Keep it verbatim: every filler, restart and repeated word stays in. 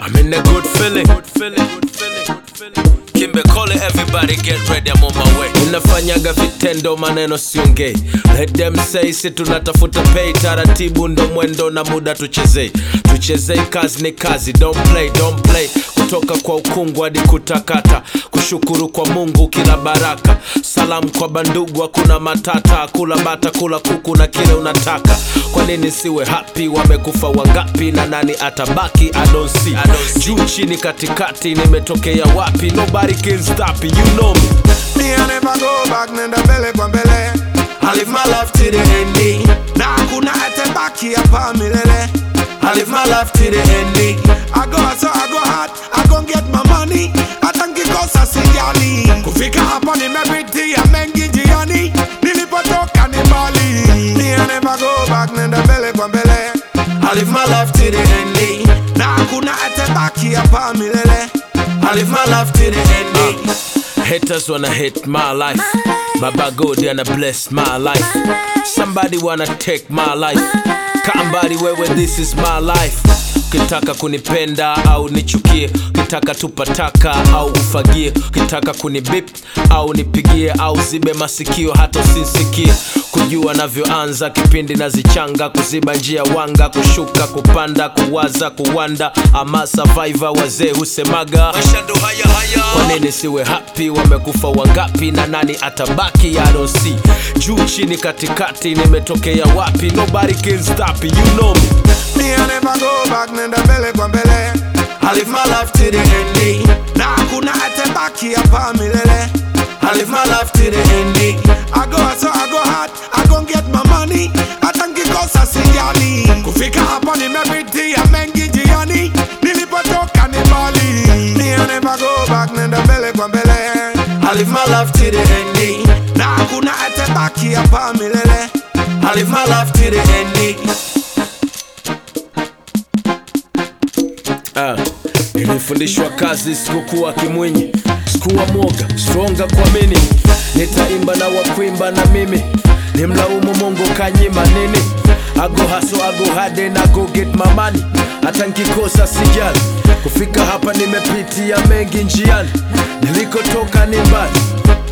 I'm in a good feeling. Good feeling, good feeling, good feeling. Kimbe Kole, everybody get ready, I'm on my way. Unafanyaga vitendo, maneno siongei. Let them say, si tunatafuta pay. Taratibu ndo mwendo na muda tuchezei. Tuchezei kazi ni kazi, don't play, don't play. Kutoka kwa ukungu hadi kutakata. Kushukuru kwa Mungu kila baraka. Salamu kwa bandugu hakuna matata. Kula bata, kula kuku na kile unataka. Kwa nini siwe happy, wamekufa wangapi na nani atabaki? I don't see, I don't see. Juu chini katikati nimetokea wapi? Nobody can stop it, you know me. Me I never go back, nenda mbele kwa mbele. I live my life to the ending. Na hakuna atebaki hapa milele. I live my life to the ending. I go so I go hard, I gon get my money. Hata nkikosa sijali. Kufika hapa nimepitia mengi njiani. Nilipotoka ni mbali. Me I never go back, nenda mbele kwa mbele. I live my life to the ending. Na hakuna atebaki hapa milele. I live my life to the ending. uh, Haters wanna hate my life. Baba God wanna bless my life. Somebody wanna take my life. Kambari wewe, this is my life. Ukitaka kunipenda au nichukie, ukitaka tupataka au ufagie, ukitaka kunibip au nipigie au zibe masikio hata usinsikie. Kujua navyoanza kipindi nazichanga, kuziba njia wanga, kushuka kupanda, kuwaza kuwanda. Ama survivor wazee husemaga maisha ndo haya haya. Kwa nini siwe happy, wamekufa wangapi na nani atabaki? I don't see. Juu chini katikati nimetokea wapi? Nobody can stop it, you know me. Me I never go back, nenda mbele kwa mbele. I live my life to the ending. Na hakuna atebaki hapa milele. I live my life to the ending. I go so I go hard, I gon get my money. Hata nkikosa sijali. Kufika hapa nimepitia mengi njiani. Nilipotoka ni mbali. Me I never go back, nenda mbele kwa mbele. I live my life to the ending. Na hakuna atebaki hapa milele. I live my life to the ending. Ah, nilifundishwa kazi, sikukuwa kimwinyi, sikuwa mwoga, stronga kwa mini. Nitaimba na wakuimba na mimi, nimlaumu Mungu kanyima nini? I go hustle, I go hard and I go get my money. Hata nkikosa sijali. Kufika hapa nimepitia mengi njiani. Nilikotoka ni mbali.